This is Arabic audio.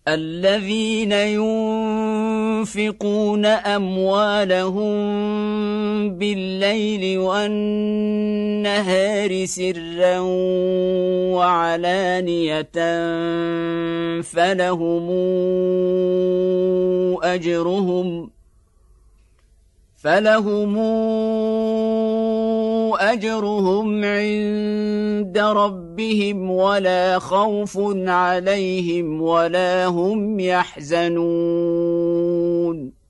الذين ينفقون أموالهم بالليل والنهار سرا وعلانية فلهم أجرهم عند ربهم ولا خوف عليهم ولا هم يحزنون